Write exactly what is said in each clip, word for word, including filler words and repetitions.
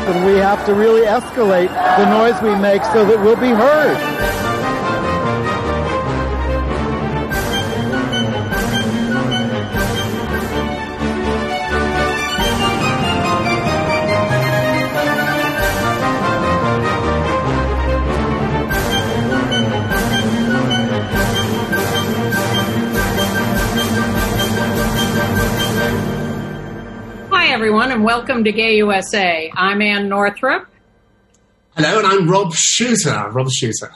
and we have to really escalate the noise we make so that we'll be heard. Everyone, and welcome to Gay U S A. I'm Ann Northrup. Hello, and I'm Rob Shuter. Rob Shuter.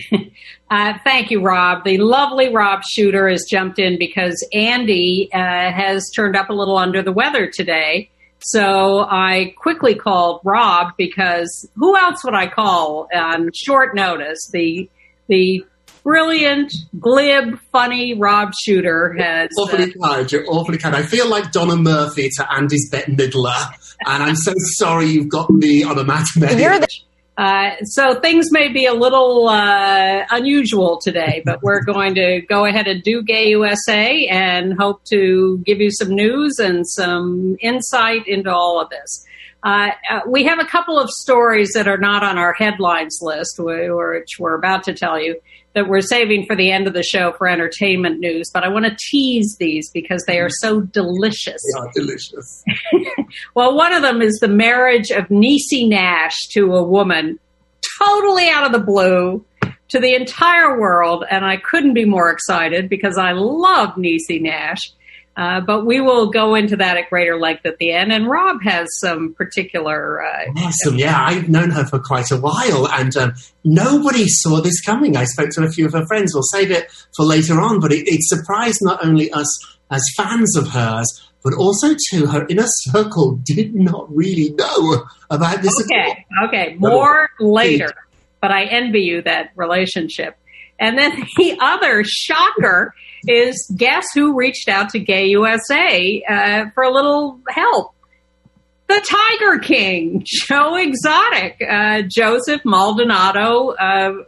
uh, thank you, Rob. The lovely Rob Shuter has jumped in because Andy uh, has turned up a little under the weather today. So I quickly called Rob because who else would I call on short notice? The the brilliant, glib, funny Rob Shuter has... You're awfully uh, kind. You're awfully kind. I feel like Donna Murphy to Andy's Bette Midler, and I'm so sorry you've got me on a matinee. You're the- uh, so things may be a little uh, unusual today, but we're going to go ahead and do Gay U S A and hope to give you some news and some insight into all of this. Uh, uh, we have a couple of stories that are not on our headlines list, which we're about to tell you, that we're saving for the end of the show for entertainment news. But I want to tease these because they are so delicious. They are delicious. Well, one of them is the marriage of Niecy Nash to a woman, totally out of the blue, to the entire world. And I couldn't be more excited because I love Niecy Nash. Uh, but we will go into that at greater length at the end. And Rob has some particular... Uh, awesome, yeah. I've known her for quite a while, and um, nobody saw this coming. I spoke to a few of her friends. We'll save it for later on, but it, it surprised not only us as fans of hers, but also, too, her inner circle did not really know about this. Okay, okay. More later, but I envy you that relationship. And then the other shocker is guess who reached out to Gay U S A uh, for a little help? The Tiger King, Joe Exotic, uh, Joseph Maldonado. Uh,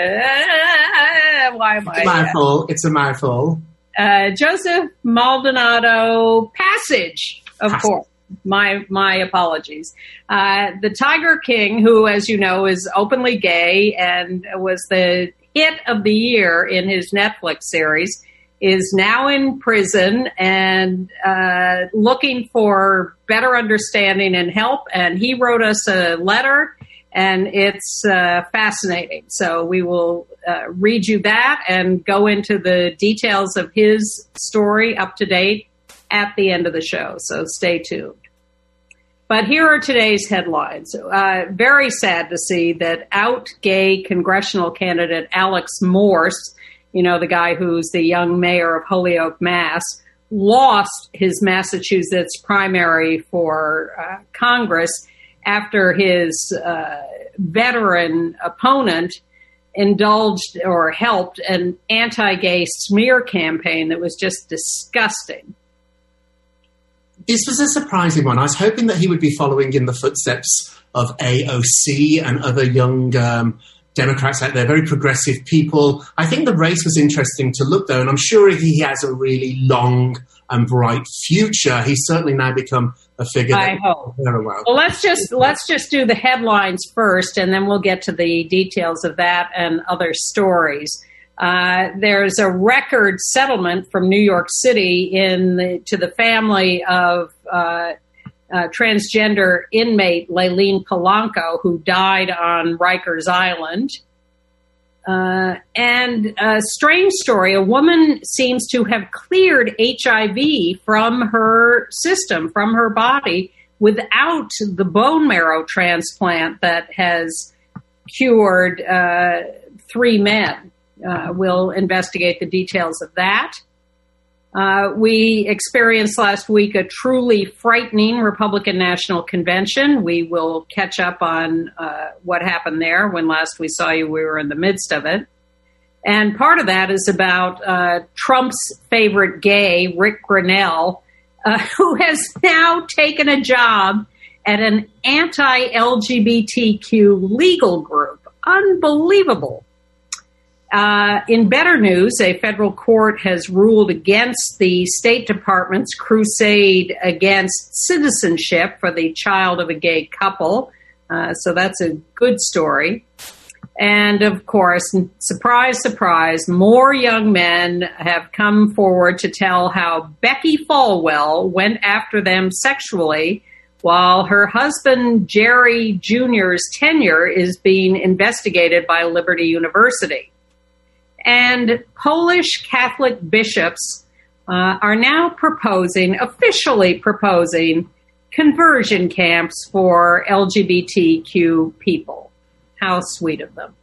uh, why am I? It's a mouthful. It's a mouthful. Uh, Joseph Maldonado Passage, of Passage. course. My my apologies. Uh, the Tiger King, who, as you know, is openly gay and was the hit of the year in his Netflix series, is now in prison and uh, looking for better understanding and help. And he wrote us a letter, and it's uh, fascinating. So we will uh, read you that and go into the details of his story up to date at the end of the show. So stay tuned. But here are today's headlines. Uh, very sad to see that out gay congressional candidate Alex Morse, you know, the guy who's the young mayor of Holyoke, Mass, lost his Massachusetts primary for uh, Congress after his uh, veteran opponent indulged or helped an anti-gay smear campaign that was just disgusting. This was a surprising one. I was hoping that he would be following in the footsteps of A O C and other young um, Democrats out there, very progressive people. I think the race was interesting to look, though, and I'm sure he has a really long and bright future. He's certainly now become a figure. I that hope. Very well. Well, let's just let's just do the headlines first, and then we'll get to the details of that and other stories. Uh, there's a record settlement from New York City in the, to the family of uh, uh, transgender inmate Layleen Polanco, who died on Rikers Island. Uh, and a strange story, a woman seems to have cleared H I V from her system, from her body, without the bone marrow transplant that has cured uh, three men. Uh, we'll investigate the details of that. Uh, we experienced last week a truly frightening Republican National Convention. We will catch up on uh, what happened there. When last we saw you, we were in the midst of it. And part of that is about uh, Trump's favorite gay, Rick Grenell, uh, who has now taken a job at an anti-L G B T Q legal group. Unbelievable. Uh, in better news, a federal court has ruled against the State Department's crusade against citizenship for the child of a gay couple Uh, so that's a good story. And of course, surprise, surprise, more young men have come forward to tell how Becky Falwell went after them sexually while her husband Jerry Junior's tenure is being investigated by Liberty University. And Polish Catholic bishops uh, are now proposing, officially proposing, conversion camps for L G B T Q people. How sweet of them.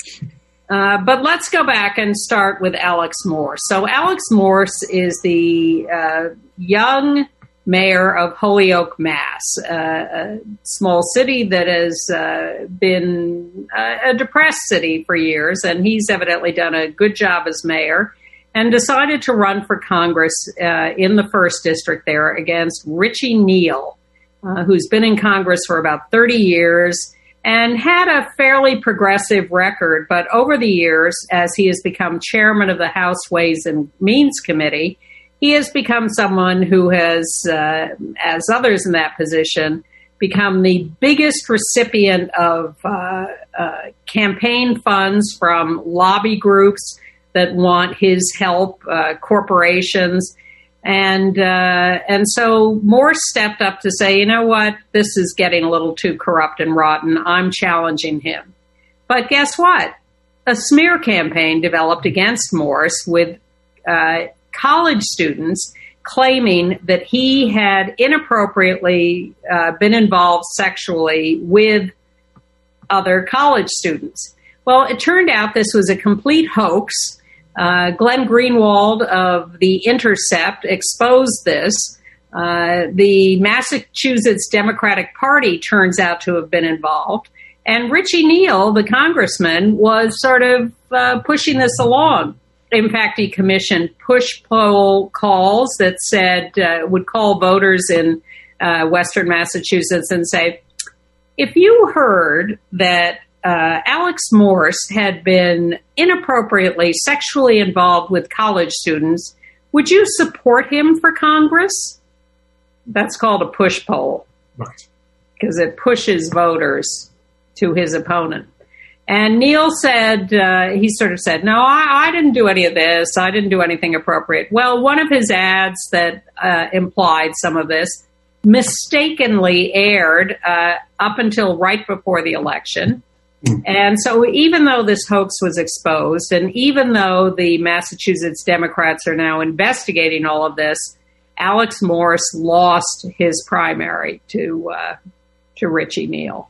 Uh, but let's go back and start with Alex Morse. So Alex Morse is the uh, young mayor of Holyoke, Mass, uh, a small city that has uh, been a depressed city for years, and he's evidently done a good job as mayor and decided to run for Congress uh, in the first district there against Richie Neal, uh, who's been in Congress for about thirty years and had a fairly progressive record. But over the years, as he has become chairman of the House Ways and Means Committee, he has become someone who has, uh, as others in that position, become the biggest recipient of uh, uh, campaign funds from lobby groups that want his help, uh, corporations. And uh, and so Morse stepped up to say, you know what, this is getting a little too corrupt and rotten. I'm challenging him. But guess what? A smear campaign developed against Morse with uh, college students claiming that he had inappropriately uh, been involved sexually with other college students. Well, it turned out this was a complete hoax. Uh, Glenn Greenwald of The Intercept exposed this. Uh, the Massachusetts Democratic Party turns out to have been involved. And Richie Neal, the congressman, was sort of uh, pushing this along. In fact, he commissioned push poll calls that said, uh, would call voters in uh, Western Massachusetts and say, if you heard that Uh, Alex Morse had been inappropriately sexually involved with college students, would you support him for Congress? That's called a push poll. Right. Because it pushes voters to his opponent. And Neal said, uh, he sort of said, no, I, I didn't do any of this. I didn't do anything appropriate. Well, one of his ads that uh, implied some of this mistakenly aired uh, up until right before the election. And so even though this hoax was exposed, and even though the Massachusetts Democrats are now investigating all of this, Alex Morse lost his primary to uh, to Richie Neal.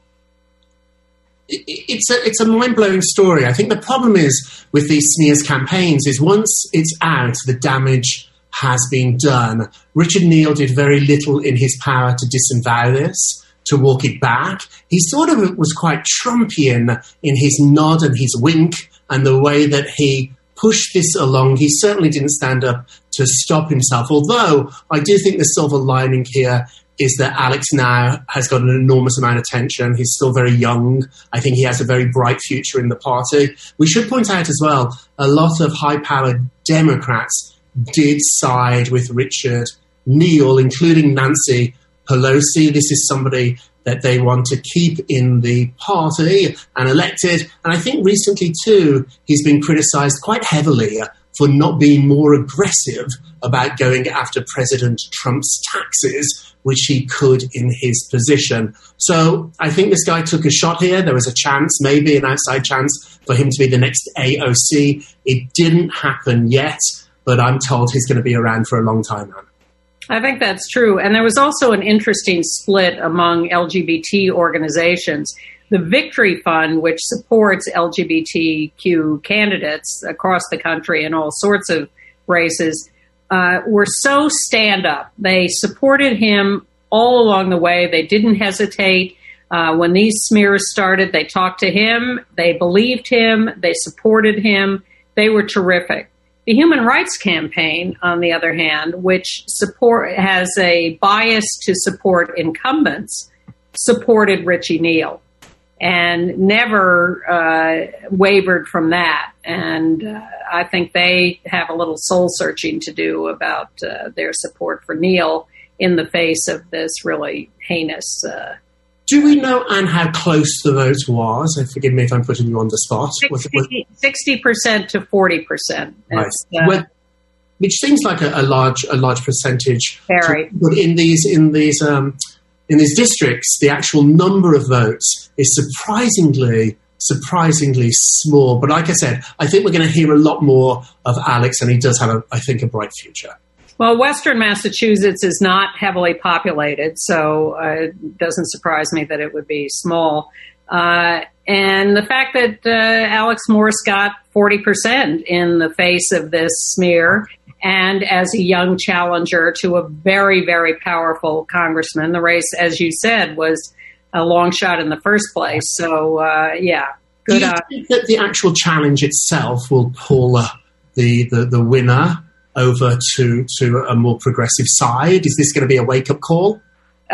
It's a it's a mind-blowing story. I think the problem is with these smears campaigns is once it's out, the damage has been done. Richard Neal did very little in his power to disavow this, to walk it back. He sort of was quite Trumpian in his nod and his wink and the way that he pushed this along. He certainly didn't stand up to stop himself, although I do think the silver lining here is that Alex now has got an enormous amount of attention. He's still very young. I think he has a very bright future in the party. We should point out as well, a lot of high-powered Democrats did side with Richard Neal, including Nancy Pelosi. This is somebody that they want to keep in the party and elected. And I think recently, too, he's been criticized quite heavily for not being more aggressive about going after President Trump's taxes, which he could in his position. So I think this guy took a shot here. There was a chance, maybe an outside chance, for him to be the next A O C. It didn't happen yet, but I'm told he's going to be around for a long time now. I think that's true. And there was also an interesting split among L G B T organizations. The Victory Fund, which supports L G B T Q candidates across the country in all sorts of races, uh, were so stand-up. They supported him all along the way. They didn't hesitate. Uh, when these smears started, they talked to him. They believed him. They supported him. They were terrific. The Human Rights Campaign, on the other hand, which support has a bias to support incumbents, supported Richie Neal and never uh, wavered from that. And uh, I think they have a little soul searching to do about uh, their support for Neal in the face of this really heinous uh, Do we know, Anne, how close the vote was? And forgive me if I'm putting you on the spot. sixty percent to forty percent. Right. Uh, well, which seems like a, a large a large percentage. Very. To, but in these in these um, in these districts, the actual number of votes is surprisingly surprisingly small. But like I said, I think we're going to hear a lot more of Alex, and he does have, a, I think, a bright future. Well, Western Massachusetts is not heavily populated, so uh, it doesn't surprise me that it would be small. Uh, and the fact that uh, Alex Morse got forty percent in the face of this smear, and as a young challenger to a very, very powerful congressman, the race, as you said, was a long shot in the first place. So, uh, yeah, good. Do you think that the actual challenge itself will pull uh, the, the, the winner over to, to a more progressive side? Is this going to be a wake-up call?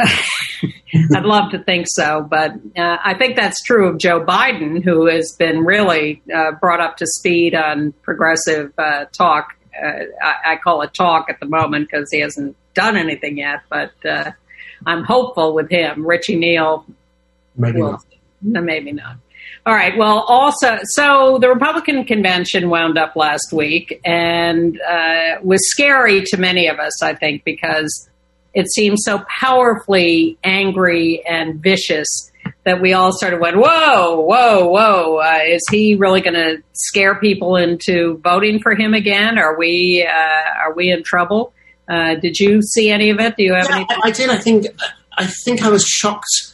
I'd love to think so, but uh, I think that's true of Joe Biden, who has been really uh, brought up to speed on progressive uh, talk. Uh, I, I call it talk at the moment because he hasn't done anything yet, but uh, I'm hopeful with him. Richie Neal, maybe will, not. No, maybe not. All right. Well, also, so the Republican convention wound up last week and uh, was scary to many of us, I think, because it seemed so powerfully angry and vicious that we all sort of went, whoa, whoa, whoa. Uh, is he really going to scare people into voting for him again? Are we uh, are we in trouble? Uh, did you see any of it? Do you have yeah, anything? I did. I think I think I was shocked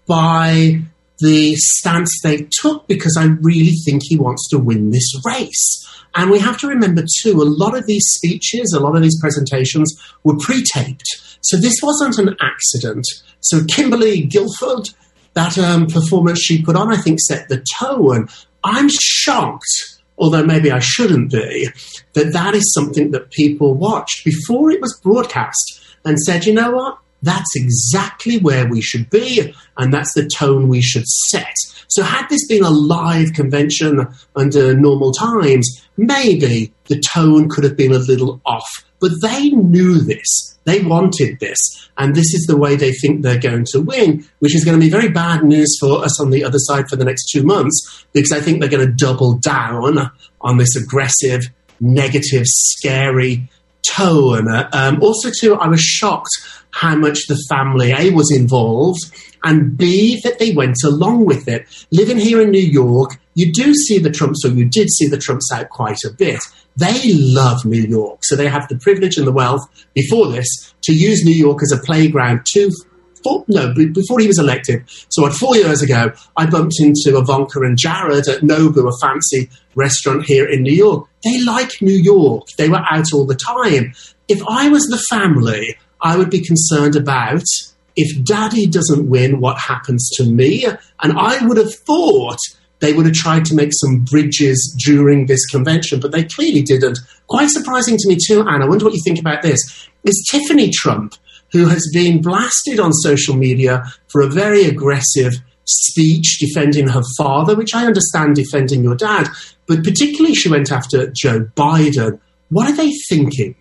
by the stance they took because I really think he wants to win this race. And we have to remember, too, a lot of these speeches, a lot of these presentations were pre-taped. So this wasn't an accident. So Kimberly Guilford, that um, performance she put on, I think, set the tone. I'm shocked, although maybe I shouldn't be, that that is something that people watched before it was broadcast and said, you know what? That's exactly where we should be, and that's the tone we should set. So had this been a live convention under normal times, maybe the tone could have been a little off. But they knew this. They wanted this. And this is the way they think they're going to win, which is going to be very bad news for us on the other side for the next two months, because I think they're going to double down on this aggressive, negative, scary tone. Um, also, too, I was shocked how much the family, A, was involved, and B, that they went along with it. Living here in New York, you do see the Trumps, or you did see the Trumps out quite a bit. They love New York, so they have the privilege and the wealth before this to use New York as a playground to, four, no, before he was elected. So what, four years ago, I bumped into Ivanka and Jared at Nobu, a fancy restaurant here in New York. They like New York. They were out all the time. If I was the family, I would be concerned about if Daddy doesn't win, what happens to me? And I would have thought they would have tried to make some bridges during this convention, but they clearly didn't. Quite surprising to me too, Anne. I wonder what you think about this. Is Tiffany Trump, who has been blasted on social media for a very aggressive speech defending her father, which I understand defending your dad, but particularly she went after Joe Biden. What are they thinking?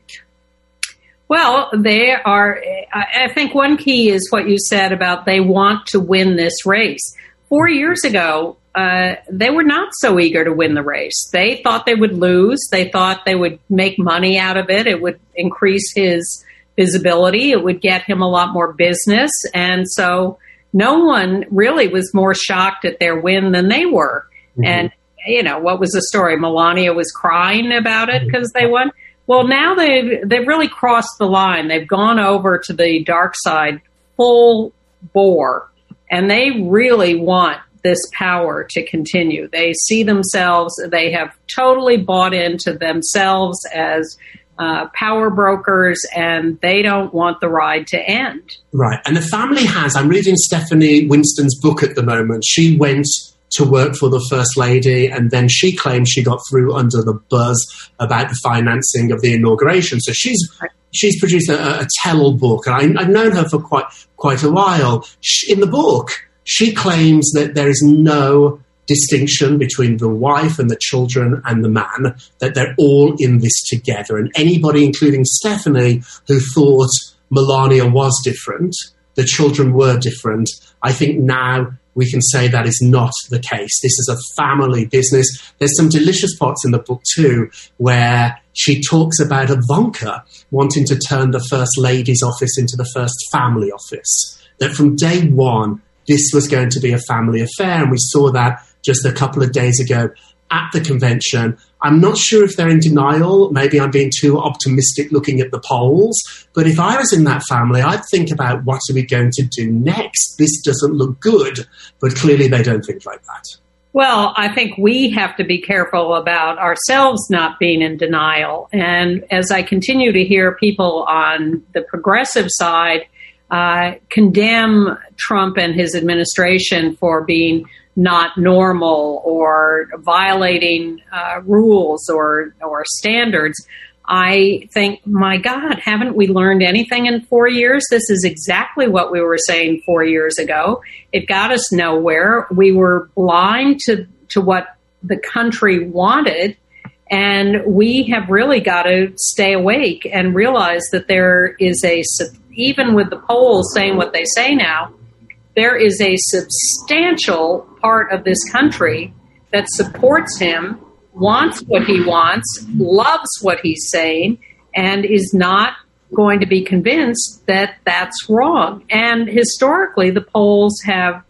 Well, they are, I think one key is what you said about they want to win this race. Four years ago, uh, they were not so eager to win the race. They thought they would lose. They thought they would make money out of it. It would increase his visibility. It would get him a lot more business. And so no one really was more shocked at their win than they were. Mm-hmm. And, you know, what was the story? Melania was crying about it because they won. Well, now they've, they've really crossed the line. They've gone over to the dark side full bore, and they really want this power to continue. They see themselves, they have totally bought into themselves as uh, power brokers, and they don't want the ride to end. Right. And the family has, I'm reading Stephanie Winston's book at the moment. She went to work for the First Lady, and then she claims she got through under the buzz about the financing of the inauguration. So she's she's produced a, a tell-all book, and I, I've known her for quite quite a while. She, in the book, she claims that there is no distinction between the wife and the children and the man, that they're all in this together. And anybody, including Stephanie, who thought Melania was different, the children were different. I think now we can say that is not the case. This is a family business. There's some delicious parts in the book too, where she talks about Ivanka wanting to turn the First Lady's office into the First Family office. That from day one, this was going to be a family affair. And we saw that just a couple of days ago at the convention. I'm not sure if they're in denial. Maybe I'm being too optimistic looking at the polls. But if I was in that family, I'd think about what are we going to do next? This doesn't look good. But clearly they don't think like that. Well, I think we have to be careful about ourselves not being in denial. And as I continue to hear people on the progressive side uh, condemn Trump and his administration for being not normal or violating uh, rules or or standards, I think, my God, haven't we learned anything in four years? This is exactly what we were saying four years ago. It got us nowhere. We were blind to, to what the country wanted, and we have really got to stay awake and realize that there is a, even with the polls saying what they say now, there is a substantial part of this country that supports him, wants what he wants, loves what he's saying, and is not going to be convinced that that's wrong. And historically, the polls have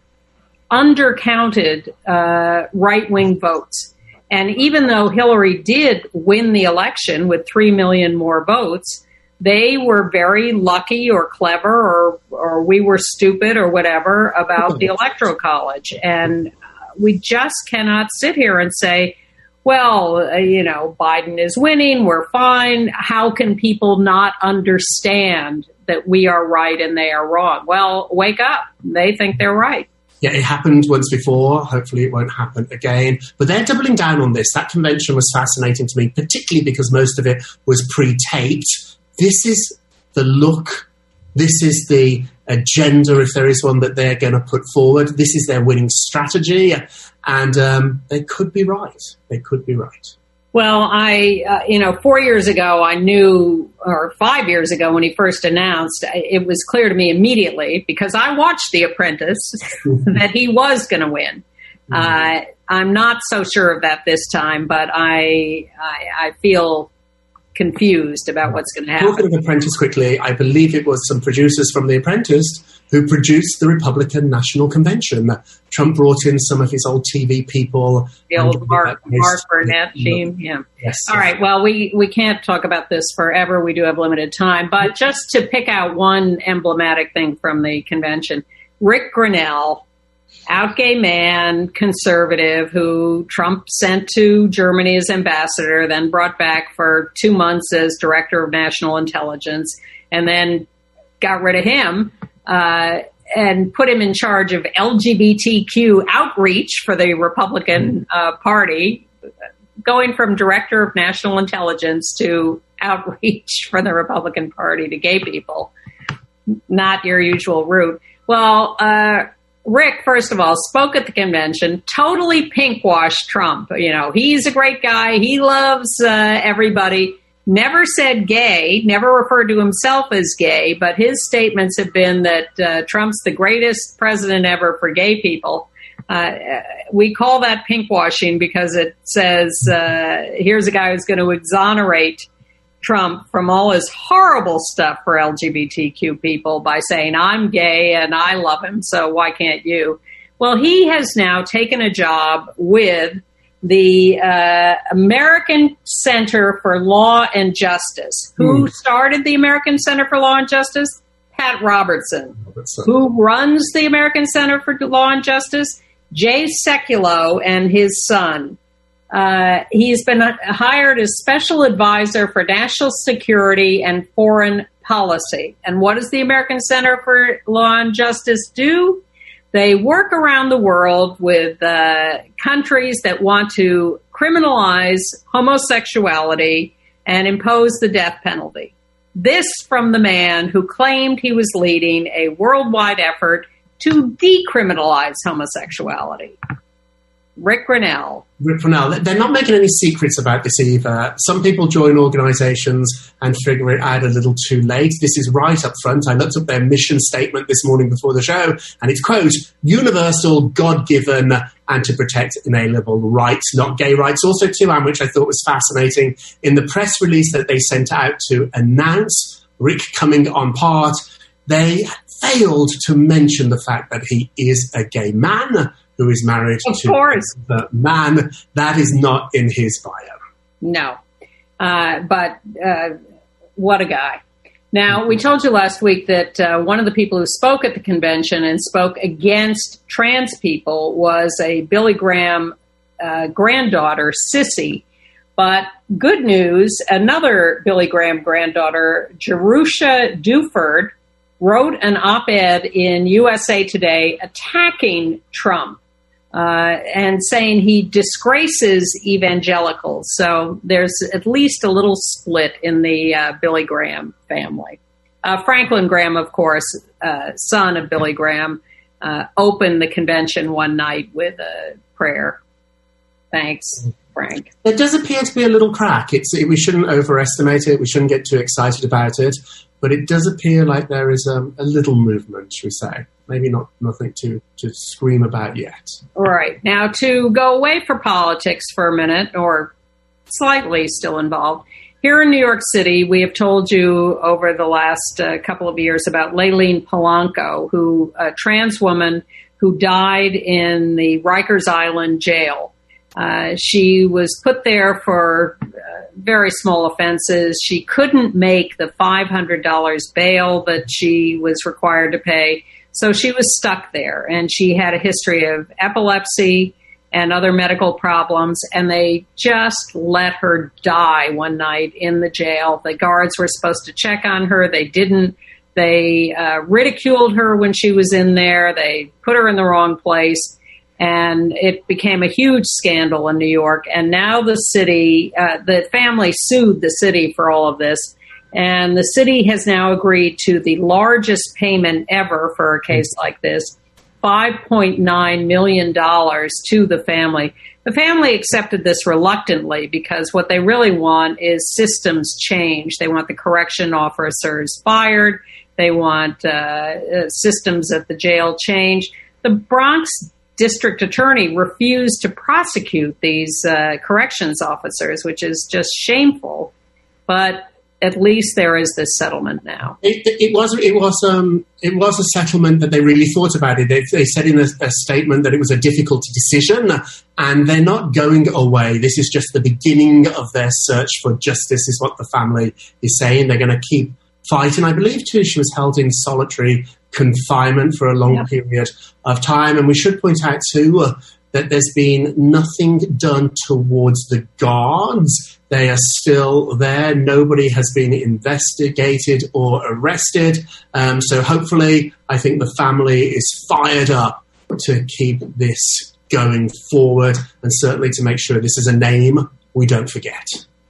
undercounted uh, right-wing votes. And even though Hillary did win the election with three million more votes, they were very lucky or clever or or we were stupid or whatever about the Electoral College. And we just cannot sit here and say, well, uh, you know, Biden is winning, we're fine. How can people not understand that we are right and they are wrong? Well, wake up. They think they're right. Yeah, it happened once before. Hopefully it won't happen again. But they're doubling down on this. That convention was fascinating to me, particularly because most of it was pre-taped. This is the look, this is the agenda, if there is one, that they're going to put forward. This is their winning strategy, and um, they could be right. They could be right. Well, I, uh, you know, four years ago, I knew, or five years ago when he first announced, it was clear to me immediately, because I watched The Apprentice, that he was going to win. Mm-hmm. Uh, I'm not so sure of that this time, but I, I, I feel confused about what's going to happen. Talking of Apprentice quickly, I believe it was some producers from The Apprentice who produced the Republican National Convention. Trump brought in some of his old T V people. The old Mark, Mark Burnett team, yeah. Yes. All right, well, we, we can't talk about this forever. We do have limited time. But just to pick out one emblematic thing from the convention, Rick Grenell, out gay man, conservative, who Trump sent to Germany as ambassador, then brought back for two months as director of national intelligence, and then got rid of him uh, and put him in charge of L G B T Q outreach for the Republican uh, Party, going from director of national intelligence to outreach for the Republican Party to gay people. Not your usual route. Well, uh, Rick, first of all, spoke at the convention, totally pink-washed Trump. You know, he's a great guy. He loves uh, everybody. Never said gay, never referred to himself as gay, but his statements have been that uh, Trump's the greatest president ever for gay people. Uh, we call that pink-washing because it says, uh, here's a guy who's going to exonerate Trump from all his horrible stuff for L G B T Q people by saying, I'm gay and I love him, so why can't you? Well, he has now taken a job with the uh, American Center for Law and Justice. Who mm. started the American Center for Law and Justice? Pat Robertson. Robertson. Who runs the American Center for Law and Justice? Jay Sekulow and his son. Uh, he's been hired as special advisor for national security and foreign policy. And what does the American Center for Law and Justice do? They work around the world with uh, countries that want to criminalize homosexuality and impose the death penalty. This from the man who claimed he was leading a worldwide effort to decriminalize homosexuality. Rick Grinnell. Rick Grinnell. They're not making any secrets about this either. Some people join organizations and figure it out a little too late. This is right up front. I looked up their mission statement this morning before the show, and it's, quote, universal, God-given, and to protect inalienable rights, not gay rights. Also, too, Anne, which I thought was fascinating, in the press release that they sent out to announce Rick coming on part, they failed to mention the fact that he is a gay man who is married of to course. a man. That is not in his bio. No. Uh, but uh, what a guy. Now, we told you last week that uh, one of the people who spoke at the convention and spoke against trans people was a Billy Graham uh, granddaughter, Sissy. But good news, another Billy Graham granddaughter, Jerusha Duford, wrote an op-ed in U S A Today attacking Trump uh, and saying he disgraces evangelicals. So there's at least a little split in the uh, Billy Graham family. Uh, Franklin Graham, of course, uh, son of Billy Graham, uh, opened the convention one night with a prayer. Thanks, Frank. There does appear to be a little crack. It's, it, we shouldn't overestimate it. We shouldn't get too excited about it. But it does appear like there is um, a little movement, shall we say. Maybe not nothing to, to scream about yet. All right. Now, to go away for politics for a minute, or slightly still involved, here in New York City, we have told you over the last uh, couple of years about Layleen Polanco, who a trans woman who died in the Rikers Island jail. Uh, she was put there for uh, very small offenses. She couldn't make the five hundred dollars bail that she was required to pay, so she was stuck there. And she had a history of epilepsy and other medical problems, and they just let her die one night in the jail. The guards were supposed to check on her. They didn't. They uh, ridiculed her when she was in there. They put her in the wrong place. And it became a huge scandal in New York. And now the city, uh, the family sued the city for all of this. And the city has now agreed to the largest payment ever for a case like this, five point nine million dollars to the family. The family accepted this reluctantly because what they really want is systems change. They want the correction officers fired. They want uh, systems at the jail changed. The Bronx district attorney refused to prosecute these uh, corrections officers, which is just shameful. But at least there is this settlement now. It, it was it was um, it was a settlement that they really thought about it. They, they said in a, a statement that it was a difficult decision, and they're not going away. This is just the beginning of their search for justice, is what the family is saying. They're going to keep fighting. I believe too she was held in solitary confinement for a long yeah. period of time. And we should point out too uh, that there's been nothing done towards the guards. They are still there. Nobody has been investigated or arrested. Um, so hopefully, I think the family is fired up to keep this going forward, and certainly to make sure this is a name we don't forget.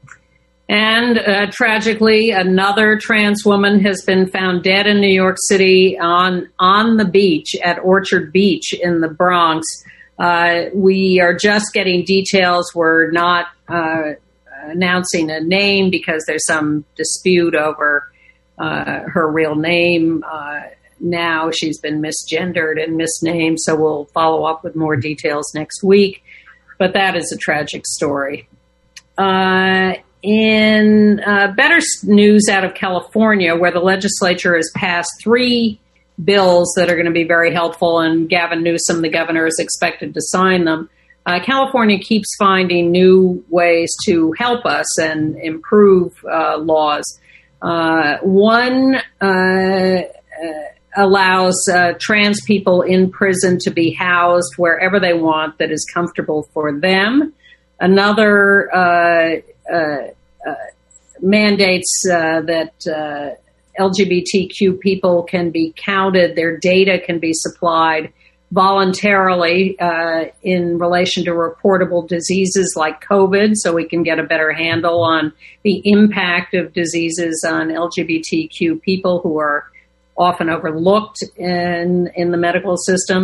And uh, tragically, another trans woman has been found dead in New York City on on the beach at Orchard Beach in the Bronx. Uh, we are just getting details. We're not uh, announcing a name because there's some dispute over uh, her real name. Uh, now she's been misgendered and misnamed, so we'll follow up with more details next week. But that is a tragic story. Uh, In uh, better news out of California, where the legislature has passed three bills that are going to be very helpful, and Gavin Newsom, the governor, is expected to sign them, uh, California keeps finding new ways to help us and improve uh, laws. Uh, one uh, uh, allows uh, trans people in prison to be housed wherever they want that is comfortable for them. Another uh, uh, uh, mandates uh, that uh, L G B T Q people can be counted, their data can be supplied voluntarily uh, in relation to reportable diseases like COVID, so we can get a better handle on the impact of diseases on L G B T Q people who are often overlooked in, in the medical system.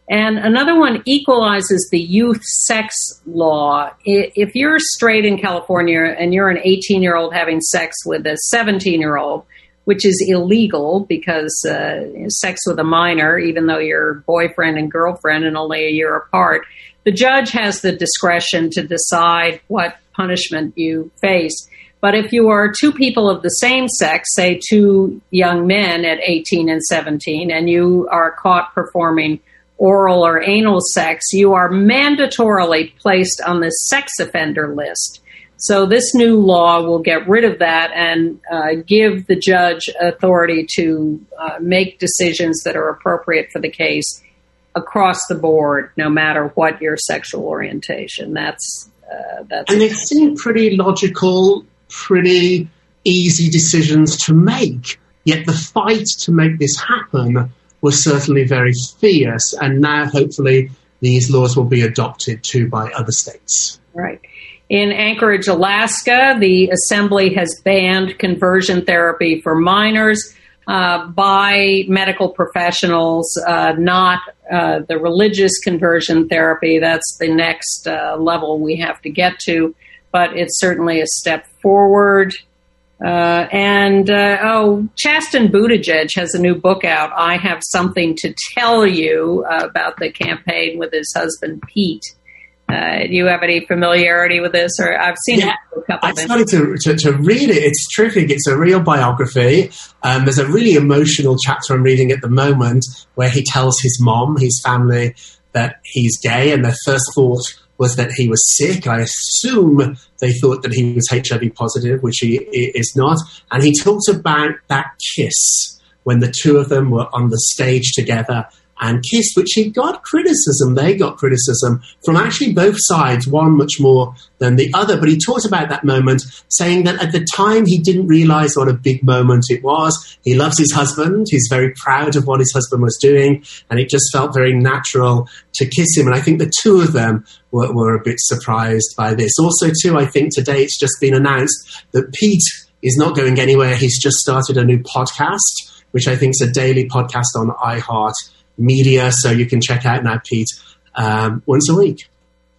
And another one equalizes the youth sex law. If you're straight in California and you're an eighteen-year-old having sex with a seventeen-year-old, which is illegal because uh, sex with a minor, even though you're boyfriend and girlfriend and only a year apart, the judge has the discretion to decide what punishment you face. But if you are two people of the same sex, say two young men at eighteen and seventeen, and you are caught performing oral or anal sex, you are mandatorily placed on the sex offender list. So this new law will get rid of that and uh, give the judge authority to uh, make decisions that are appropriate for the case across the board, no matter what your sexual orientation. That's uh, that's. And they seem pretty logical, pretty easy decisions to make. Yet the fight to make this happen was certainly very fierce, and now hopefully these laws will be adopted too by other states. Right. In Anchorage, Alaska, the assembly has banned conversion therapy for minors uh, by medical professionals, uh, not uh, the religious conversion therapy. That's the next uh, level we have to get to, but it's certainly a step forward. Uh, and, uh, oh, Chasten Buttigieg has a new book out, I Have Something to Tell You, uh, about the campaign with his husband, Pete. Uh, do you have any familiarity with this? Or I've seen yeah, it a couple I of started to, to, to read it. It's terrific. It's a real biography. Um, there's a really emotional chapter I'm reading at the moment where he tells his mom, his family, that he's gay, and their first thought was that he was sick. I assume they thought that he was H I V positive, which he is not. And he talks about that kiss when the two of them were on the stage together and kissed, which he got criticism. They got criticism from actually both sides, one much more than the other. But he talked about that moment, saying that at the time he didn't realize what a big moment it was. He loves his husband. He's very proud of what his husband was doing. And it just felt very natural to kiss him. And I think the two of them were, were a bit surprised by this. Also, too, I think today it's just been announced that Pete is not going anywhere. He's just started a new podcast, which I think is a daily podcast on iHeart Media, so you can check out now, Pete, um, once a week.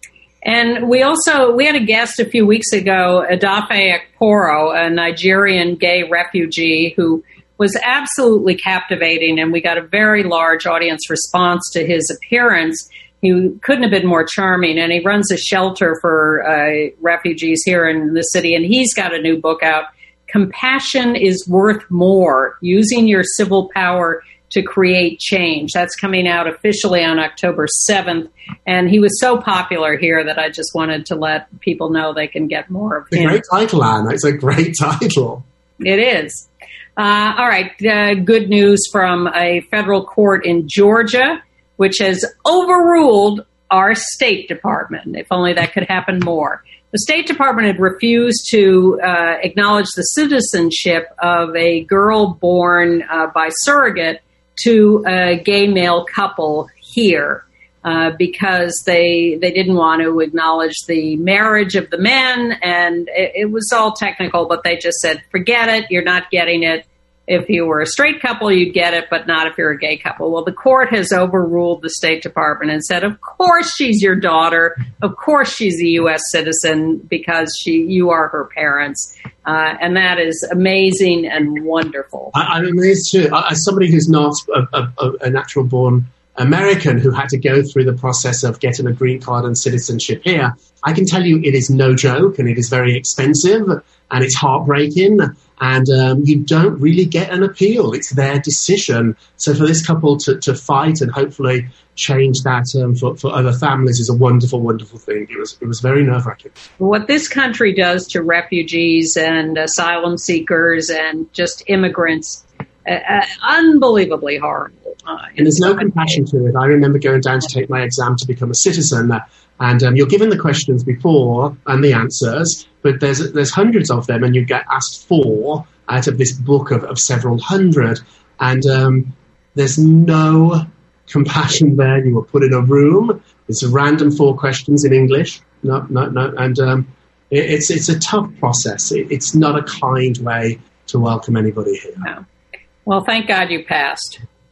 And we also, we had a guest a few weeks ago, Adafe Akporo, a Nigerian gay refugee who was absolutely captivating, and we got a very large audience response to his appearance. He couldn't have been more charming, and he runs a shelter for uh, refugees here in the city, and he's got a new book out, Compassion is Worth More, Using Your Civil Power to Create Change. That's coming out officially on October seventh. And he was so popular here that I just wanted to let people know they can get more of it's him. A great title, Anne. It's a great title. It is. Uh, all right. Uh, good news from a federal court in Georgia, which has overruled our State Department. If only that could happen more. The State Department had refused to uh, acknowledge the citizenship of a girl born uh, by surrogate to a gay male couple here uh, because they they didn't want to acknowledge the marriage of the men, and it, it was all technical, but they just said, forget it, you're not getting it. If you were a straight couple, you'd get it, but not if you're a gay couple. Well, the court has overruled the State Department and said, of course she's your daughter. Of course she's a U S citizen because she you are her parents. Uh, and that is amazing and wonderful. I, I'm amazed too. As somebody who's not a, a, a natural-born American who had to go through the process of getting a green card and citizenship here, I can tell you it is no joke, and it is very expensive, and it's heartbreaking, and um, you don't really get an appeal. It's their decision. So for this couple to, to fight and hopefully change that um, for, for other families is a wonderful, wonderful thing. It was it was very nerve-wracking. What this country does to refugees and asylum seekers and just immigrants, uh, uh, unbelievably horrible. Uh, and there's no compassion to it. I remember going down to take my exam to become a citizen, uh, and um, you're given the questions before and the answers, but there's there's hundreds of them, and you get asked four out of this book of, of several hundred, and um, there's no compassion there. You were put in a room. It's a random four questions in English. No, no, no, and um, it, it's it's a tough process. It, it's not a kind way to welcome anybody here. No. Well, thank God you passed.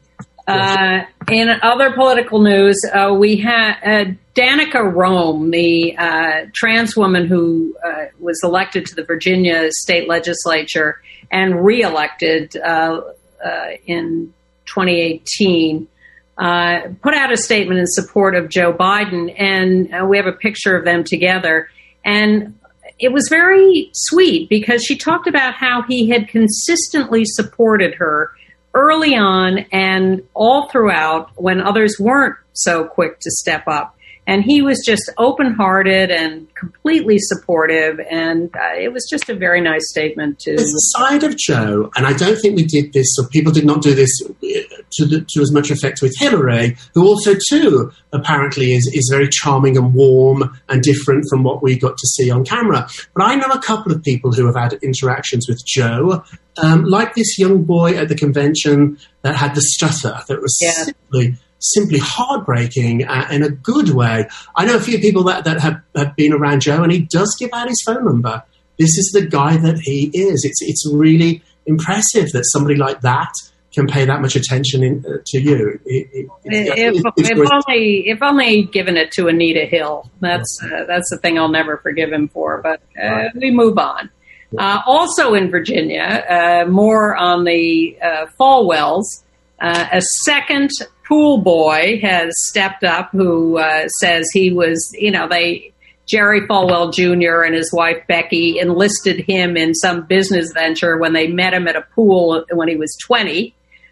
Uh, in other political news, uh, we had uh, Danica Roem, the uh, trans woman who uh, was elected to the Virginia state legislature and reelected uh, uh, in twenty eighteen, uh, put out a statement in support of Joe Biden, and uh, we have a picture of them together. And it was very sweet because she talked about how he had consistently supported her early on and all throughout when others weren't so quick to step up. And he was just open-hearted and completely supportive, and uh, it was just a very nice statement to... There's a side of Joe, and I don't think we did this, or people did not do this to, the, to as much effect with Hillary, who also, too, apparently is, is very charming and warm and different from what we got to see on camera. But I know a couple of people who have had interactions with Joe, um, like this young boy at the convention that had the stutter, that was yeah. simply... simply heartbreaking uh, in a good way. I know a few people that, that have, have been around Joe, and he does give out his phone number. This is the guy that he is. It's it's really impressive that somebody like that can pay that much attention in, uh, to you. It, it, if, it's, if, only, if only given it to Anita Hill. That's uh, that's the thing I'll never forgive him for, but uh, right. we move on. Uh, also in Virginia, uh, more on the uh, Falwells, uh, a second pool boy has stepped up who uh, says he was, you know, they, Jerry Falwell Junior and his wife Becky enlisted him in some business venture when they met him at a pool when he was twenty.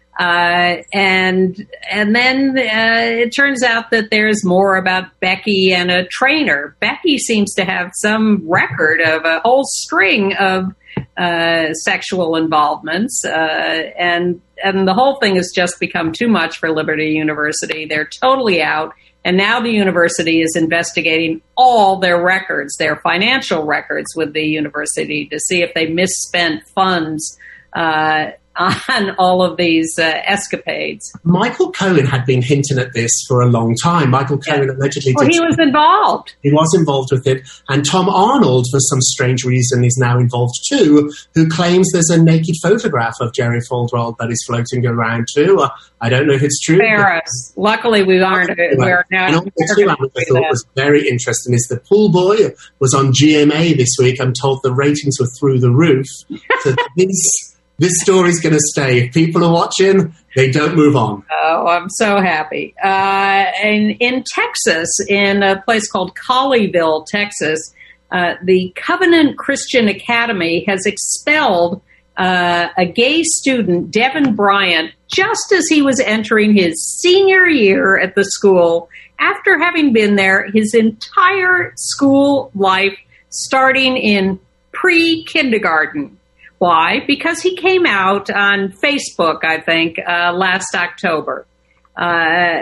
Uh, and, and then uh, it turns out that there's more about Becky and a trainer. Becky seems to have some record of a whole string of uh, sexual involvements, uh, and and the whole thing has just become too much for Liberty University. They're totally out, and now the university is investigating all their records, their financial records with the university to see if they misspent funds uh, on all of these uh, escapades. Michael Cohen had been hinting at this for a long time. Michael Cohen yeah. allegedly well, did... he was involved. He was involved with it. And Tom Arnold, for some strange reason, is now involved too, who claims there's a naked photograph of Jerry Falwell that is floating around too. Uh, I don't know if it's true. Ferris. Luckily, we aren't. Anyway, we're now... And also, too, I thought was very interesting is the pool boy was on G M A this week. I'm told the ratings were through the roof. So this... This story's going to stay. If people are watching, they don't move on. Oh, I'm so happy. Uh, and in Texas, in a place called Colleyville, Texas, uh, the Covenant Christian Academy has expelled uh, a gay student, Devin Bryant, just as he was entering his senior year at the school, after having been there his entire school life, starting in pre-kindergarten. Why? Because he came out on Facebook, I think, uh, last October. Uh,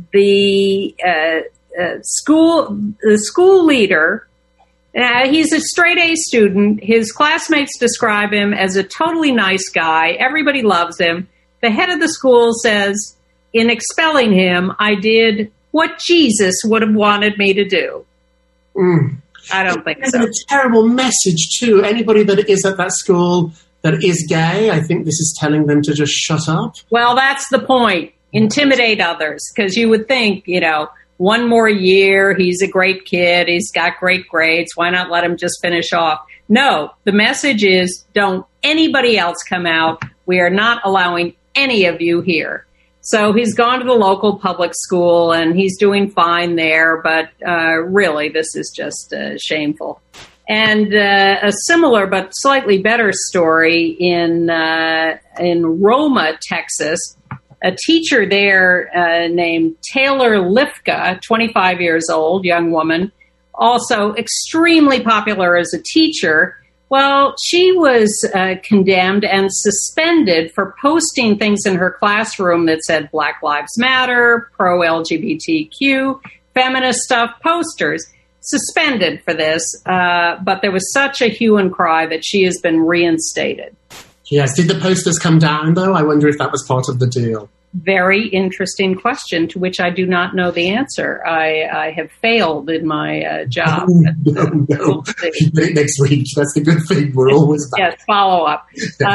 the uh, uh, school, the school leader, uh, he's a straight A student. His classmates describe him as a totally nice guy. Everybody loves him. The head of the school says, in expelling him, I did what Jesus would have wanted me to do. Mm. I don't think it's so. It's a terrible message, too. Anybody that is at that school that is gay, I think this is telling them to just shut up. Well, that's the point. Intimidate others. Because you would think, you know, one more year, he's a great kid, he's got great grades, why not let him just finish off? No, the message is don't anybody else come out. We are not allowing any of you here. So he's gone to the local public school, and he's doing fine there, but uh, really, this is just uh, shameful. And uh, a similar but slightly better story in uh, in Roma, Texas. A teacher there uh, named Taylor Lifka, twenty-five years old, young woman, also extremely popular as a teacher. Well, she was uh, condemned and suspended for posting things in her classroom that said Black Lives Matter, pro-L G B T Q, feminist stuff posters. Suspended for this, uh, but there was such a hue and cry that she has been reinstated. Yes. Did the posters come down, though? I wonder if that was part of the deal. Very interesting question to which I do not know the answer. I, I have failed in my uh, job. No, no, no. Next week. That's the good thing. We're always back. Yes, follow up. Yes. Uh,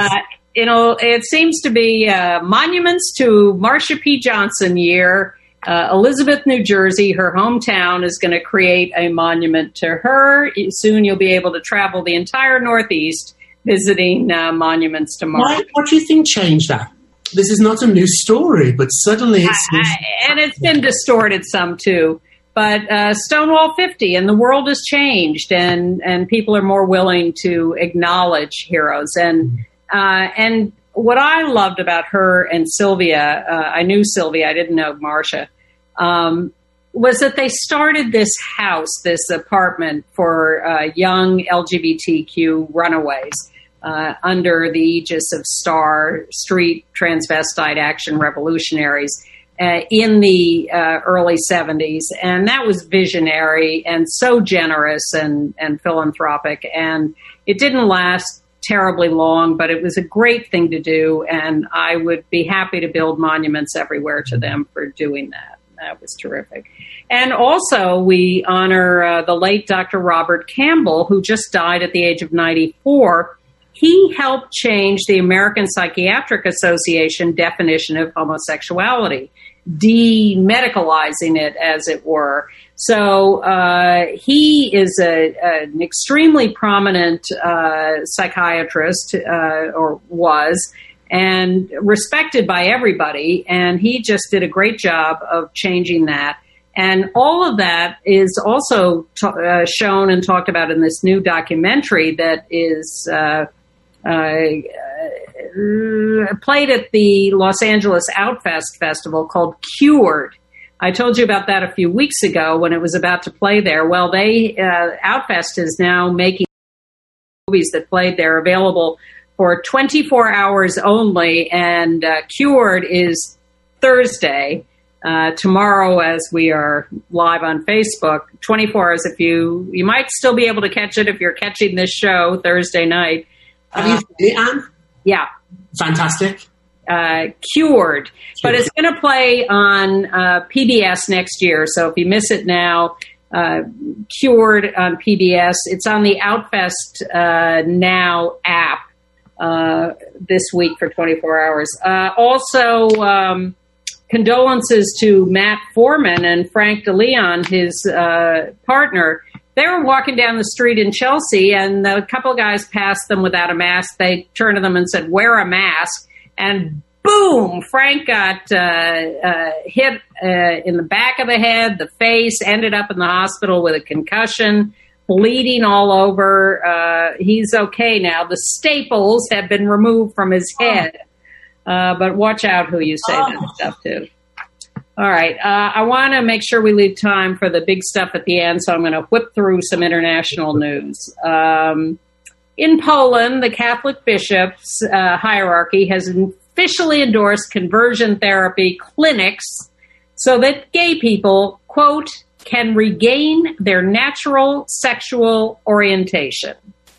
you know, it seems to be uh, Monuments to Marsha P. Johnson year. Uh, Elizabeth, New Jersey, her hometown, is going to create a monument to her. Soon you'll be able to travel the entire Northeast visiting uh, monuments to Marsha. Why, what do you think changed that? This is not a new story, but suddenly it's... I, I, and it's been distorted some, too. But uh, Stonewall fifty, and the world has changed, and, and people are more willing to acknowledge heroes. And uh, and what I loved about her and Sylvia, uh, I knew Sylvia, I didn't know Marsha, um, was that they started this house, this apartment for uh, young L G B T Q runaways uh, under the aegis of STAR, Street Transvestite Action Revolutionaries. Uh, in the uh, early seventies, and that was visionary and so generous and, and philanthropic, and it didn't last terribly long, but it was a great thing to do, and I would be happy to build monuments everywhere to them for doing that. That was terrific. And also, we honor uh, the late Doctor Robert Campbell, who just died at the age of ninety-four. He helped change the American Psychiatric Association definition of homosexuality, demedicalizing it, as it were. So uh, he is a, an extremely prominent uh, psychiatrist, uh, or was, and respected by everybody. And he just did a great job of changing that. And all of that is also t- uh, shown and talked about in this new documentary that is uh, uh, played at the Los Angeles Outfest Festival, called Cured. I told you about that a few weeks ago when it was about to play there. Well, they uh, Outfest is now making movies that played there available for twenty-four hours only, and uh, Cured is Thursday. Uh, tomorrow, as we are live on Facebook, twenty-four hours. If you you might still be able to catch it if you're catching this show Thursday night. Have you seen it, Anne? Yeah. Fantastic. Uh, Cured. But it's going to play on uh, P B S next year. So if you miss it now, uh, Cured on P B S. It's on the Outfest uh, Now app uh, this week for twenty-four hours. Uh, also, um, condolences to Matt Foreman and Frank DeLeon, his uh, partner. They were walking down the street in Chelsea, and a couple of guys passed them without a mask. They turned to them and said, "Wear a mask." And boom, Frank got uh, uh, hit uh, in the back of the head, the face, ended up in the hospital with a concussion, bleeding all over. Uh, he's okay now. The staples have been removed from his head. Uh, but watch out who you say oh. that stuff to. All right. Uh, I want to make sure we leave time for the big stuff at the end, so I'm going to whip through some international news. Um, in Poland, the Catholic bishops' uh, hierarchy has officially endorsed conversion therapy clinics so that gay people, quote, can regain their natural sexual orientation.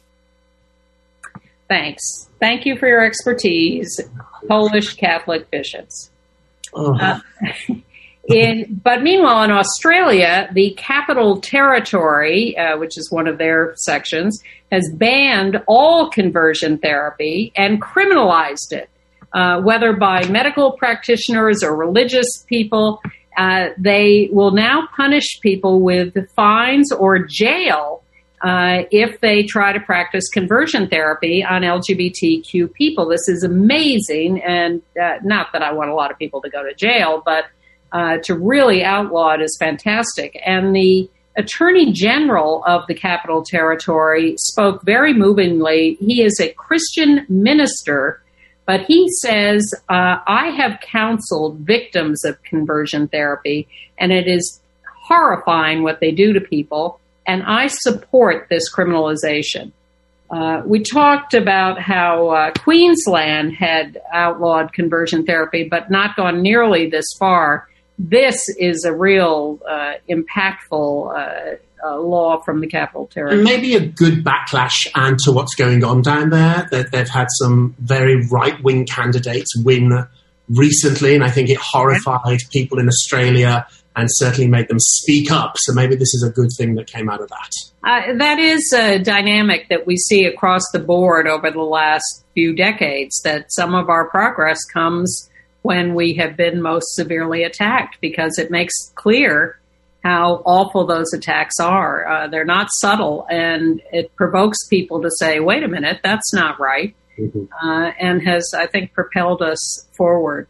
Thanks. Thank you for your expertise, Polish Catholic bishops. Oh. Uh, in, but meanwhile, in Australia, the Capital Territory, uh, which is one of their sections, has banned all conversion therapy and criminalized it, uh, whether by medical practitioners or religious people. Uh, they will now punish people with fines or jail uh, if they try to practice conversion therapy on L G B T Q people. This is amazing, and uh, not that I want a lot of people to go to jail, but uh, to really outlaw it is fantastic. And the Attorney General of the Capital Territory spoke very movingly. He is a Christian minister, but he says, uh, I have counseled victims of conversion therapy, and it is horrifying what they do to people, and I support this criminalization. Uh, we talked about how uh, Queensland had outlawed conversion therapy, but not gone nearly this far. This is a real uh, impactful uh, uh, law from the Capital Territory. And maybe a good backlash and to what's going on down there. That they've had some very right-wing candidates win recently, and I think it horrified people in Australia and certainly made them speak up. So maybe this is a good thing that came out of that. Uh, that is a dynamic that we see across the board over the last few decades, that some of our progress comes when we have been most severely attacked, because it makes clear how awful those attacks are. Uh, they're not subtle, and it provokes people to say, wait a minute, that's not right, mm-hmm. uh, and has, I think, propelled us forward.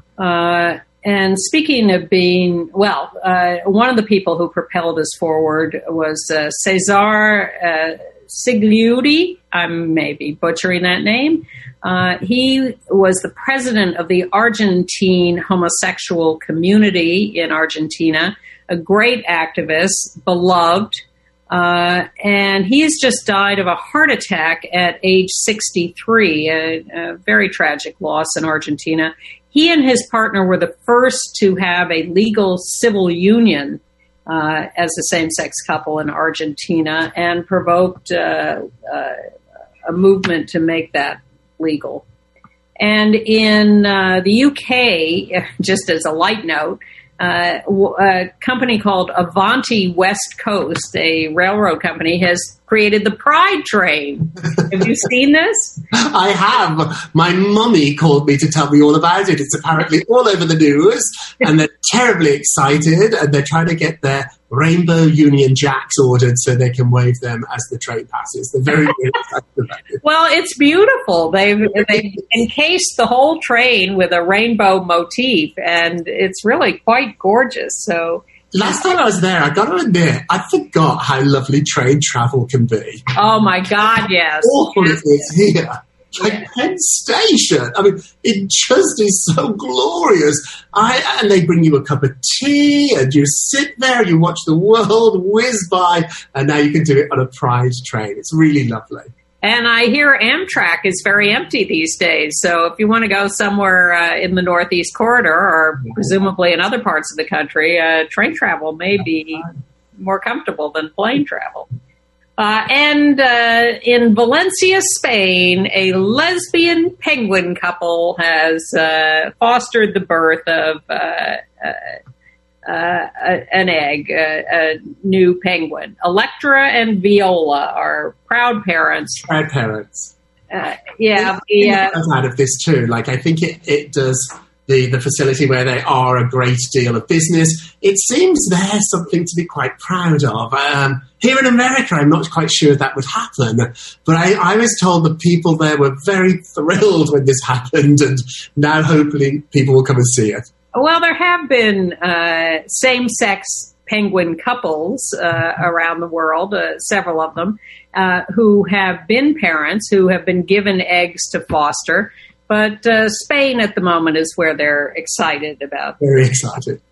Uh, and speaking of being, well, uh, one of the people who propelled us forward was uh, Cesar uh, Sigliudi. I'm maybe butchering that name. Uh, he was the president of the Argentine homosexual community in Argentina, a great activist, beloved, uh, and he has just died of a heart attack at age sixty-three, a, a very tragic loss in Argentina. He and his partner were the first to have a legal civil union uh, as a same-sex couple in Argentina, and provoked uh, uh, a movement to make that legal. And in uh, the U K, just as a light note, Uh, a company called Avanti West Coast, a railroad company, has created the Pride Train. Have you seen this? I have. My mummy called me to tell me all about it. It's apparently all over the news, and they're terribly excited, and they're trying to get their Rainbow Union Jacks ordered so they can wave them as the train passes. They're very, very excited about it. Well, it's beautiful. They've, they've encased the whole train with a rainbow motif, and it's really quite gorgeous. So last time I was there, I got to admit, I forgot how lovely train travel can be. Oh, my God, yes. Awful yes. it is here. Like yeah. Penn Station. I mean, it just is so glorious. I, and they bring you a cup of tea, and you sit there, you watch the world whiz by, and now you can do it on a Pride train. It's really lovely. And I hear Amtrak is very empty these days. So if you want to go somewhere uh, in the Northeast Corridor, or presumably in other parts of the country, uh, train travel may be more comfortable than plane travel. Uh, and uh, in Valencia, Spain, a lesbian penguin couple has uh, fostered the birth of uh, uh, uh, an egg, uh, a new penguin. Electra and Viola are proud parents. Proud parents. Uh, yeah. The, uh, out of this too. Like, I think it, it does. The, the facility where they are a great deal of business. It seems there's something to be quite proud of. Um, here in America, I'm not quite sure that would happen, but I, I was told the people there were very thrilled when this happened, and now hopefully people will come and see it. Well, there have been uh, same-sex penguin couples uh, around the world, uh, several of them, uh, who have been parents, who have been given eggs to foster. But uh, Spain at the moment is where they're excited about. Very excited.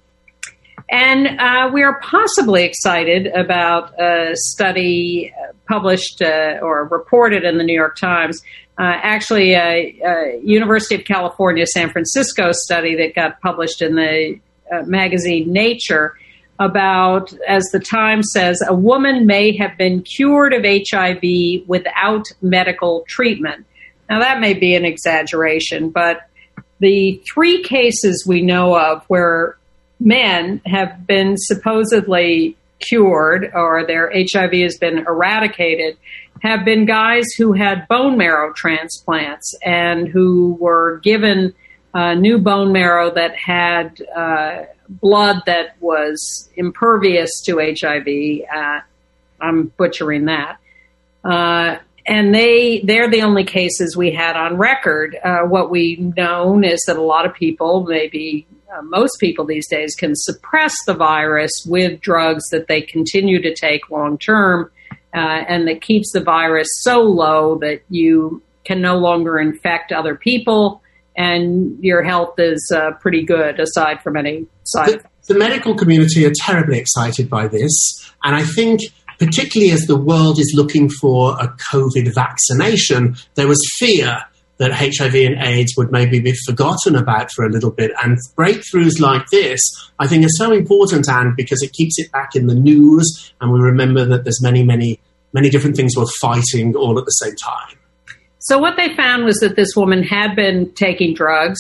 And uh, we are possibly excited about a study published uh, or reported in the New York Times. Uh, actually, a, a University of California, San Francisco study that got published in the uh, magazine Nature about, as the Times says, a woman may have been cured of H I V without medical treatment. Now, that may be an exaggeration, but the three cases we know of where men have been supposedly cured or their H I V has been eradicated have been guys who had bone marrow transplants and who were given uh, new bone marrow that had uh, blood that was impervious to H I V. Uh, I'm butchering that. Uh, And they, they're the only cases we had on record. Uh, what we've known is that a lot of people, maybe uh, most people these days, can suppress the virus with drugs that they continue to take long term, uh, and that keeps the virus so low that you can no longer infect other people, and your health is uh, pretty good aside from any side effects. The, the medical community are terribly excited by this, and I think particularly as the world is looking for a COVID vaccination, there was fear that H I V and AIDS would maybe be forgotten about for a little bit. And breakthroughs like this, I think, are so important, Anne, because it keeps it back in the news, and we remember that there's many, many, many different things we're fighting all at the same time. So what they found was that this woman had been taking drugs,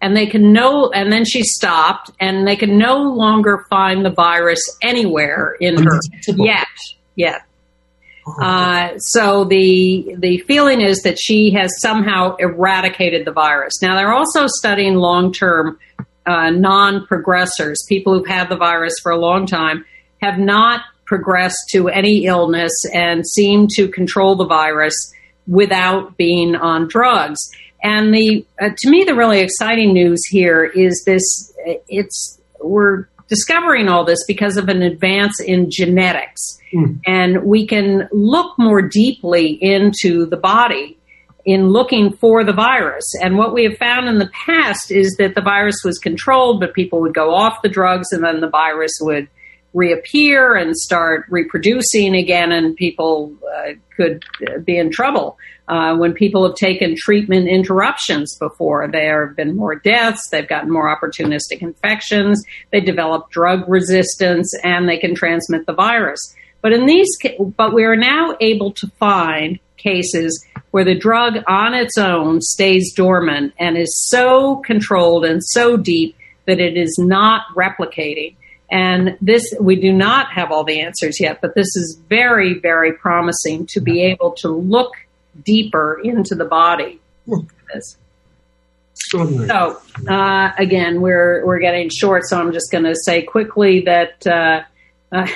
and they can no, and then she stopped, and they can no longer find the virus anywhere in her yet, yet. Uh, so the the feeling is that she has somehow eradicated the virus. Now, they're also studying long-term uh, non-progressors, people who've had the virus for a long time, have not progressed to any illness and seem to control the virus without being on drugs. And the uh, to me, the really exciting news here is this: it's we're discovering all this because of an advance in genetics. Mm. And we can look more deeply into the body in looking for the virus. And what we have found in the past is that the virus was controlled, but people would go off the drugs and then the virus would reappear and start reproducing again, and people uh, could be in trouble. Uh, when people have taken treatment interruptions before, there have been more deaths, they've gotten more opportunistic infections, they develop drug resistance, and they can transmit the virus. But in these, but we are now able to find cases where the drug on its own stays dormant and is so controlled and so deep that it is not replicating. And this, we do not have all the answers yet, but this is very, very promising to be able to look deeper into the body. So, uh, again, we're we're getting short, so I'm just going to say quickly that uh, uh,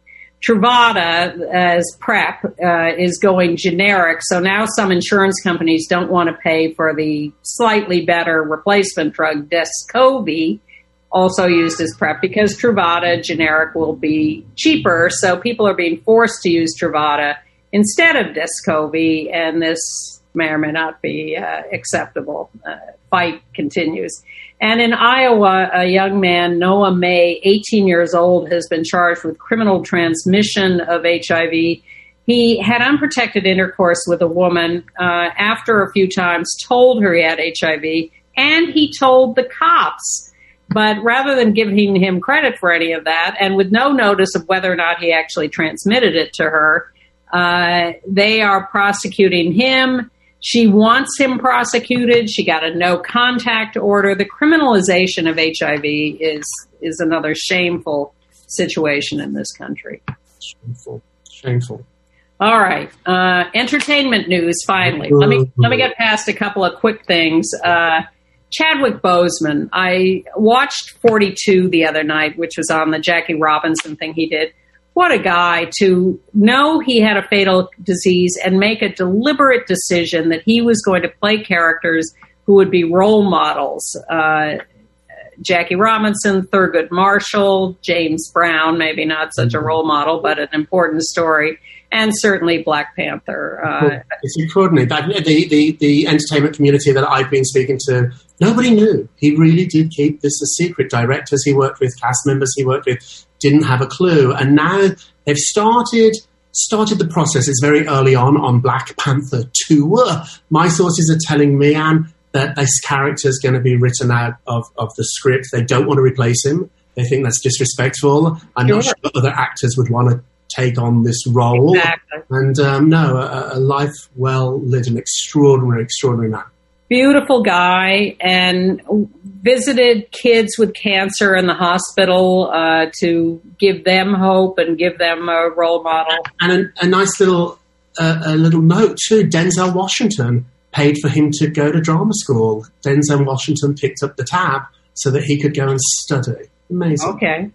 Truvada as PrEP uh, is going generic. So now some insurance companies don't want to pay for the slightly better replacement drug, Descovy, also used as PrEP, because Truvada generic will be cheaper. So people are being forced to use Truvada instead of Descovy, and this may or may not be uh, acceptable. Uh, fight continues. And in Iowa, a young man, Noah May, eighteen years old, has been charged with criminal transmission of H I V. He had unprotected intercourse with a woman, uh, after a few times told her he had H I V, and he told the cops. But rather than giving him credit for any of that, and with no notice of whether or not he actually transmitted it to her, uh, they are prosecuting him. She wants him prosecuted. She got a no contact order. The criminalization of H I V is is another shameful situation in this country. Shameful. Shameful. All right. Uh, entertainment news, finally. Let me let me get past a couple of quick things. Uh, Chadwick Boseman. I watched forty-two the other night, which was on the Jackie Robinson thing he did. What a guy to know he had a fatal disease and make a deliberate decision that he was going to play characters who would be role models. Uh, Jackie Robinson, Thurgood Marshall, James Brown, maybe not such a role model, but an important story, and certainly Black Panther. Uh, it's extraordinary. The, the, the entertainment community that I've been speaking to, nobody knew. He really did keep this a secret. Directors he worked with, cast members he worked with, didn't have a clue. And now they've started started the process. It's very early on on Black Panther two. My sources are telling me, Anne, that this character is going to be written out of, of the script. They don't want to replace him. They think that's disrespectful. I'm sure. not sure other actors would want to take on this role. Exactly. And um, no, a, a life well lived, an extraordinary, extraordinary man. Beautiful guy, and visited kids with cancer in the hospital uh, to give them hope and give them a role model. And a, a nice little uh, a little note too. Denzel Washington paid for him to go to drama school. Denzel Washington picked up the tab so that he could go and study. Amazing. Okay.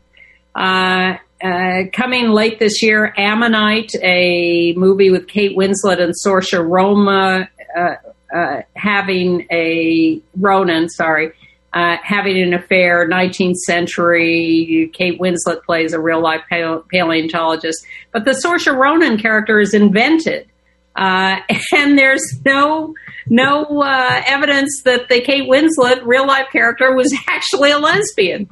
Uh, uh, coming late this year, Ammonite, a movie with Kate Winslet and Saoirse Ronan, uh, uh, having a Ronan, sorry, uh, having an affair. nineteenth century. Kate Winslet plays a real life pale- paleontologist, but the Saoirse Ronan character is invented, uh, and there's no no uh, evidence that the Kate Winslet real life character was actually a lesbian.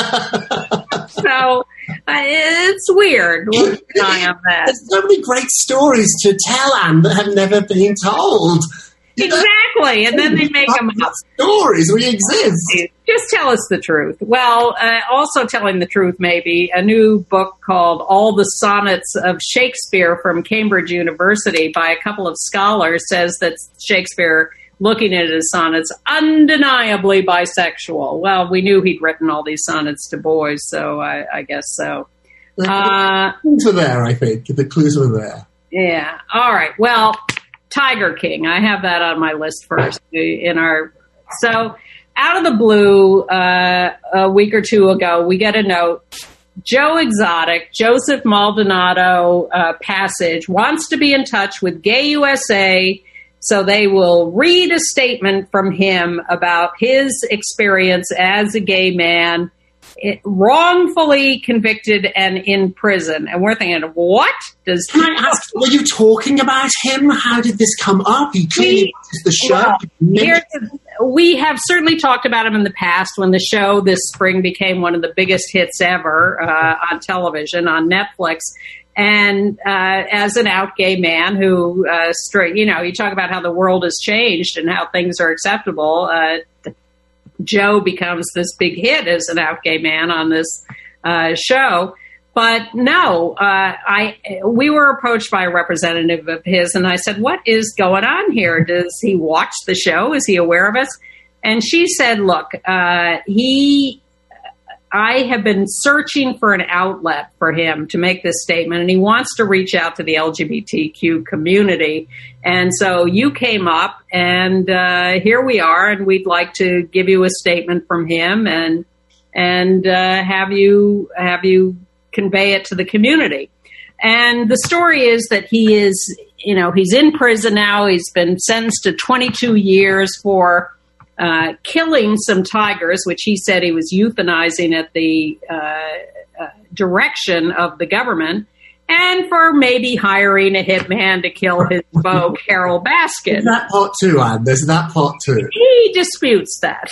So uh, it's weird. We'll keep an eye on that. There's so many great stories to tell, Anne, that have never been told. Exactly, and then they make them up. Stories, we exist. Just tell us the truth. Well, uh, also telling the truth, maybe, a new book called All the Sonnets of Shakespeare from Cambridge University by a couple of scholars says that Shakespeare looking at his sonnets, undeniably bisexual. Well, we knew he'd written all these sonnets to boys, so I, I guess so. The, Uh, the clues were there, I think. The clues were there. Yeah. All right. Well, Tiger King. I have that on my list first in our. So out of the blue, uh, a week or two ago, we get a note. Joe Exotic, Joseph Maldonado uh, Passage wants to be in touch with Gay U S A, so they will read a statement from him about his experience as a gay man, it, wrongfully convicted and in prison. And we're thinking, what does? Can I ask? Were you talking about him? How did this come up? He clearly watches the show. Well, here's the- we have certainly talked about him in the past when the show this spring became one of the biggest hits ever uh, on television, on Netflix. And uh, as an out gay man who, uh, straight, you know, you talk about how the world has changed and how things are acceptable. Uh, Joe becomes this big hit as an out gay man on this uh, show. But no, uh, I we were approached by a representative of his, and I said, "What is going on here? Does he watch the show? Is he aware of us?" And she said, "Look, uh, he, I have been searching for an outlet for him to make this statement, and he wants to reach out to the L G B T Q community. And so you came up, and uh, here we are, and we'd like to give you a statement from him, and and uh, have you have you." convey it to the community." And the story is that he is, you know, he's in prison now. He's been sentenced to twenty-two years for uh, killing some tigers, which he said he was euthanizing at the uh, uh, direction of the government, and for maybe hiring a hitman to kill his beau, Carol Baskin. There's that part too, Anne. There's that part too. He disputes that.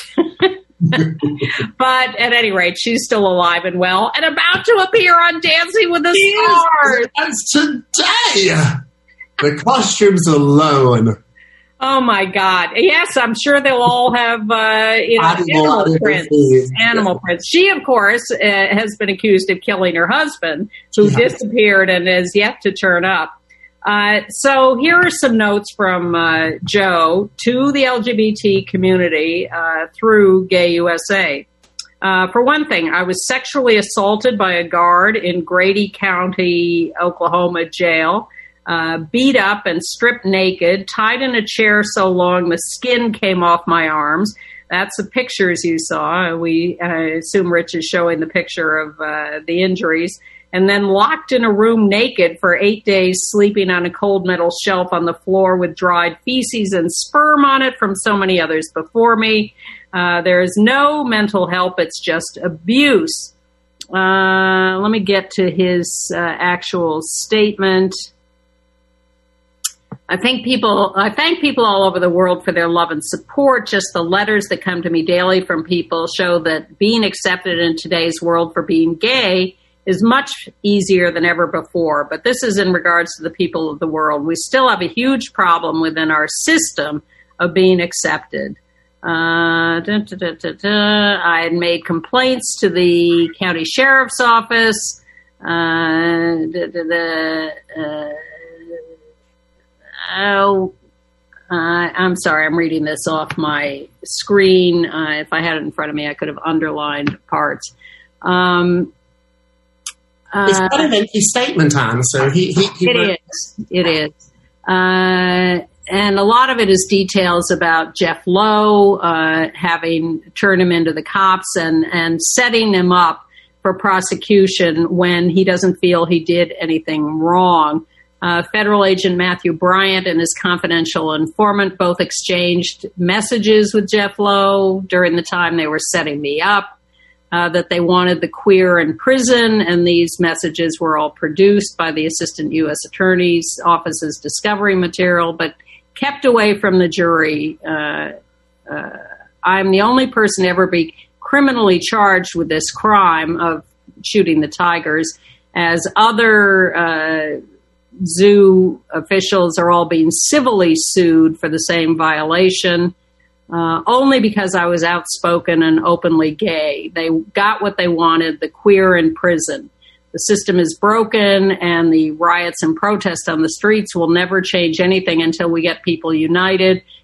But at any rate, she's still alive and well and about to appear on Dancing with the Stars. That's today. The costumes alone. Oh my God! Yes, I'm sure they'll all have uh, you know Animal animal prints. prints. Animal prints. She, of course, uh, has been accused of killing her husband, who Yeah. disappeared and is yet to turn up. Uh, so here are some notes from uh, Joe to the L G B T community uh, through Gay U S A. Uh, for one thing, I was sexually assaulted by a guard in Grady County, Oklahoma jail, uh, beat up and stripped naked, tied in a chair so long the skin came off my arms. That's the pictures you saw. We I assume Rich is showing the picture of uh, the injuries. And then locked in a room naked for eight days, sleeping on a cold metal shelf on the floor with dried feces and sperm on it from so many others before me. Uh, there is no mental help. It's just abuse. Uh, let me get to his uh, actual statement. I thank people, I thank people all over the world for their love and support. Just the letters that come to me daily from people show that being accepted in today's world for being gay is much easier than ever before. But this is in regards to the people of the world. We still have a huge problem within our system of being accepted. Uh, da, da, da, da, da. I had made complaints to the county sheriff's office. Uh, da, da, da, uh, oh, uh, I'm sorry, I'm reading this off my screen. Uh, if I had it in front of me, I could have underlined parts. Um, It's got an empty statement, Anne, so he... he, he it wrote- is. It is. Uh, and a lot of it is details about Jeff Lowe uh, having turned him into the cops and, and setting him up for prosecution when he doesn't feel he did anything wrong. Uh, Federal Agent Matthew Bryant and his confidential informant both exchanged messages with Jeff Lowe during the time they were setting me up. Uh, that they wanted the queer in prison, and these messages were all produced by the Assistant U S Attorney's Office's discovery material, but kept away from the jury. Uh, uh, I'm the only person to ever be criminally charged with this crime of shooting the tigers, as other uh, zoo officials are all being civilly sued for the same violation. Uh, only because I was outspoken and openly gay. They got what they wanted, the queer in prison. The system is broken, and the riots and protests on the streets will never change anything until we get people united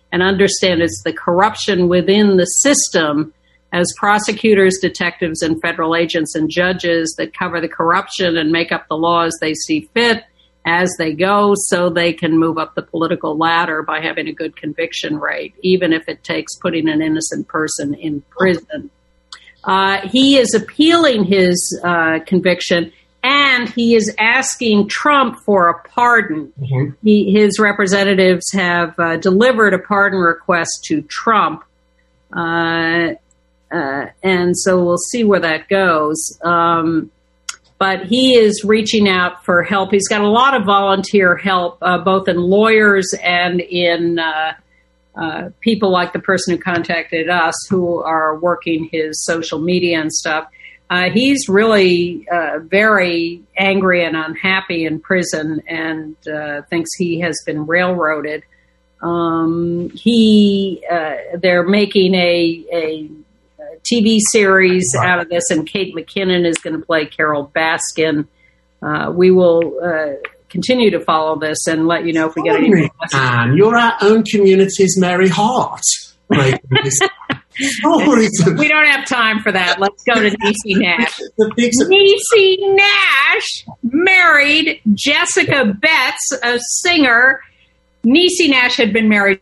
and understand it's the corruption within the system as prosecutors, detectives, and federal agents and judges that cover the corruption and make up the laws they see fit as they go, so they can move up the political ladder by having a good conviction rate, even if it takes putting an innocent person in prison. Uh, he is appealing his uh, conviction, and he is asking Trump for a pardon. Mm-hmm. He, his representatives have uh, delivered a pardon request to Trump, uh, uh, and so we'll see where that goes. Um, but he is reaching out for help. He's got a lot of volunteer help, uh, both in lawyers and in uh, uh, people like the person who contacted us who are working his social media and stuff. Uh, he's really uh, very angry and unhappy in prison and uh, thinks he has been railroaded. Um, he, uh, they're making a, a T V series out of this, and Kate McKinnon is going to play Carol Baskin. Uh, we will uh, continue to follow this and let you know if we get any more. Anne, you're our own community's Mary Hart. Like, we don't have time for that. Let's go to Niecy Nash. Niecy Nash married Jessica Betts, a singer. Niecy Nash had been married.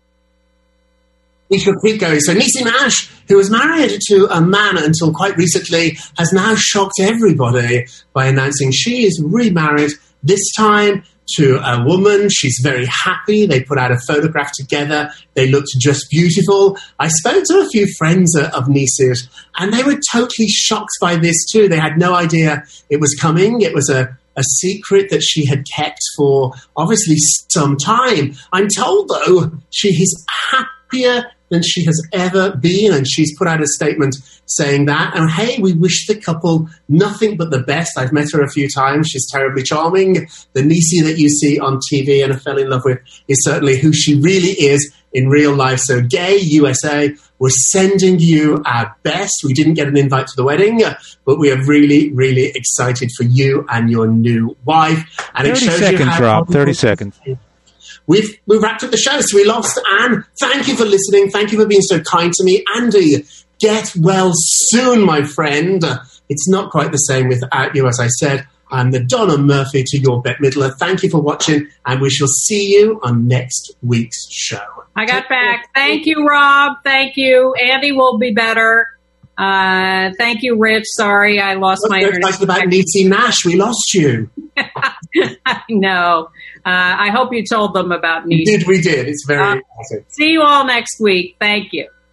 We should keep going. So Niecy Nash, who was married to a man until quite recently, has now shocked everybody by announcing she is remarried, this time to a woman. She's very happy. They put out a photograph together. They looked just beautiful. I spoke to a few friends of Niecy's, and they were totally shocked by this too. They had no idea it was coming. It was a, a secret that she had kept for obviously some time. I'm told, though, she is happier than she has ever been, and she's put out a statement saying that. And hey, we wish the couple nothing but the best. I've met her a few times. She's terribly charming. The Niecy that you see on T V and I fell in love with is certainly who she really is in real life. So Gay U S A, we're sending you our best. We didn't get an invite to the wedding, but we are really, really excited for you and your new wife. And thirty it shows seconds, you how Rob. thirty seconds. We've, we've wrapped up the show, so we lost Anne. Thank you for listening. Thank you for being so kind to me. Andy, get well soon, my friend. It's not quite the same without you, as I said. I'm the Donna Murphy to your Bette Midler. Thank you for watching, and we shall see you on next week's show. I got back. Thank you, Rob. Thank you. Andy will be better. Uh, thank you, Rich. Sorry, I lost What's my so internet. About Niecy Nash, we lost you. I know. Uh, I hope you told them about Niecy. We did, we did. It's very uh, impressive. See you all next week. Thank you.